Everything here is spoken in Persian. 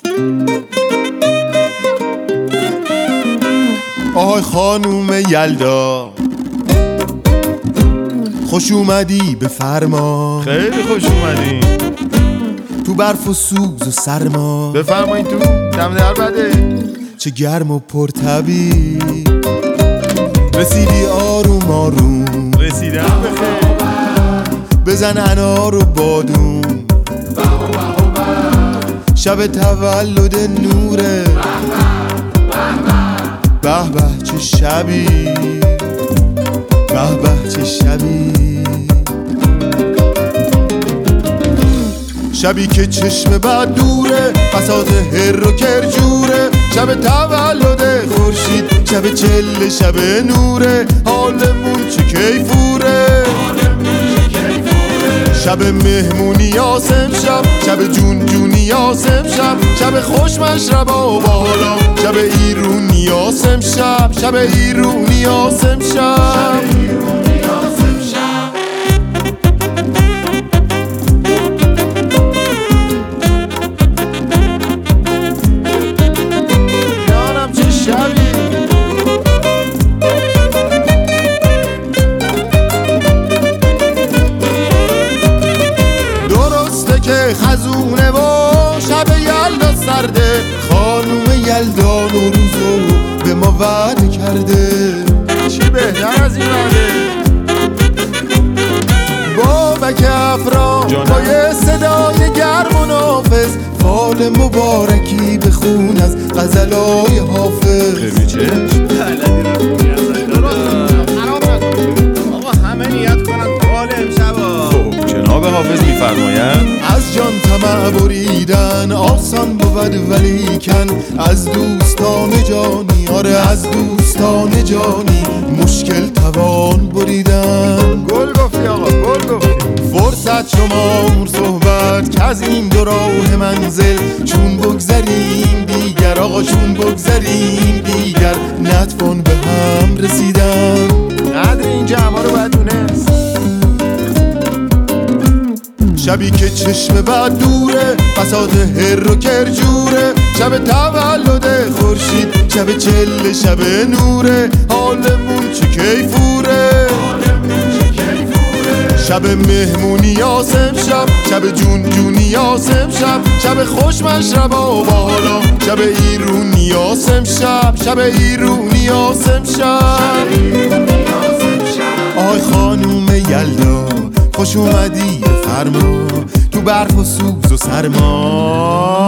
آهای خانوم یلدا، خوش اومدی به فرما. خیلی خوش اومدی تو برف و سوز و سرما. بفرمایید تو دم در بده. چه گرم و پرطبیع، رسیدی آروم آروم. رسیدم بخیر. بزن انار و بادوم، شب تولد نوره. به به چه شبی، به به چه شبی. شبی که چشم بد دوره، بساط هر و کرجوره. شب تولد خورشید، شب چله شب نوره. حالمون چه کیفوره، شب مهمونی یاسم شب، شب جون جونی یاسم شب. شب خوش مشربا و بالا، شب ایرونی یاسم شب. شب ایرونی یاسم شب. جانم چه شبی. که خزونه و شب یلدا سرده. خانوم یلدا نوروزو به ما وعده کرده. چی بهتر از این وعده؟ بابک افرا با یه صدای گرم و نافذ، فال مبارکی بخون از غزلای حافظ. خیلی چه؟ آقا همه نیت کنن فال امشبا. خب جناب حافظ میفرمایند از جان طمع بریدن آسان بود ولیکن، از دوستان جانی، آره از دوستان جانی، مشکل توان بریدن. گل گفتی آقا، گل گفتی. فرصت شمار صحبت که از این دو راه منزل، چون بگذریم دیگر آقا، چون بگذریم دیگر، نتوان به هم رسیدن. قدر این جمعه رو باید دونست. شبی که چشم بد دوره، بساط هر و کرجوره. شب تولد خورشید، شب چله شب نوره. حالمون چه کیفوره، شب مهمونی یاسم شب، شب جون جونی یاسم شب. شب خوش مشربا و بالا، شب ایرونی یاسم شب. شب ایرونی یاسم شب. آی خانوم یلدا، خوش اومدی به فرما. تو برف و سوز و سرما.